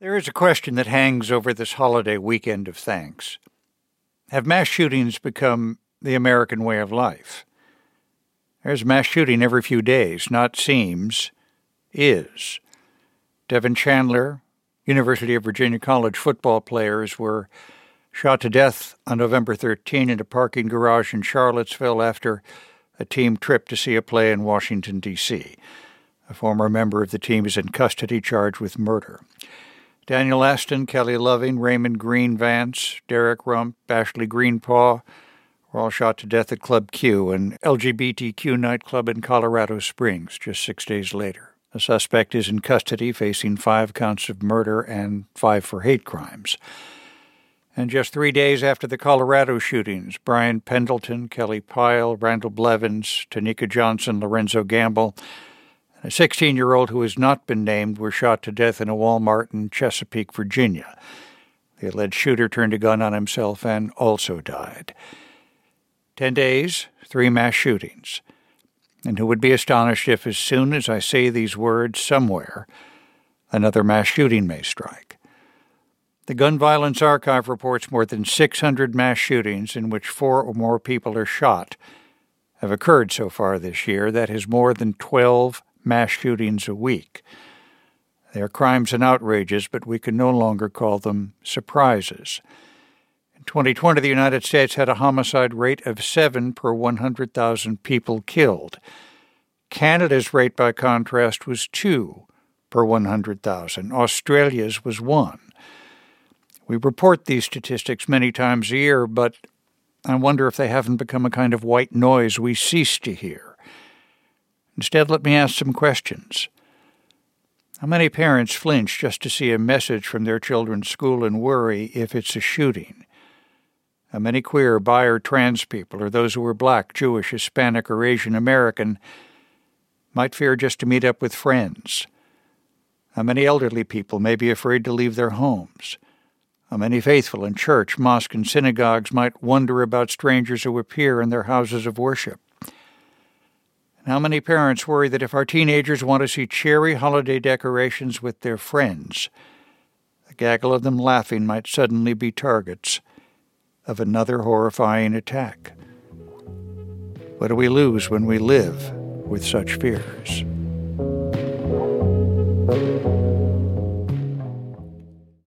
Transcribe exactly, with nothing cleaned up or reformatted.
There is a question that hangs over this holiday weekend of thanks. Have mass shootings become the American way of life? There's mass shooting every few days, not seems, is. Devin Chandler, University of Virginia College football players were shot to death on November thirteenth in a parking garage in Charlottesville after a team trip to see a play in Washington, D C A former member of the team is in custody charged with murder. Daniel Aston, Kelly Loving, Raymond Green Vance, Derek Rump, Ashley Greenpaw were all shot to death at Club Q, an L G B T Q nightclub in Colorado Springs, just six days later. The suspect is in custody, facing five counts of murder and five for hate crimes. And just three days after the Colorado shootings, Brian Pendleton, Kelly Pyle, Randall Blevins, Tanika Johnson, Lorenzo Gamble, a sixteen-year-old who has not been named were shot to death in a Walmart in Chesapeake, Virginia. The alleged shooter turned a gun on himself and also died. Ten days, three mass shootings. And who would be astonished if, as soon as I say these words somewhere, another mass shooting may strike. The Gun Violence Archive reports more than six hundred mass shootings in which four or more people are shot have occurred so far this year. That is more than twelve mass shootings a week. They are crimes and outrages, but we can no longer call them surprises. In twenty twenty, the United States had a homicide rate of seven per one hundred thousand people killed. Canada's rate, by contrast, was two per one hundred thousand. Australia's was one. We report these statistics many times a year, but I wonder if they haven't become a kind of white noise we cease to hear. Instead, let me ask some questions. How many parents flinch just to see a message from their children's school and worry if it's a shooting? How many queer, bi, or trans people, or those who are black, Jewish, Hispanic, or Asian American, might fear just to meet up with friends? How many elderly people may be afraid to leave their homes? How many faithful in church, mosque, and synagogues might wonder about strangers who appear in their houses of worship? And how many parents worry that if our teenagers want to see cheery holiday decorations with their friends, the gaggle of them laughing might suddenly be targets of another horrifying attack? What do we lose when we live with such fears?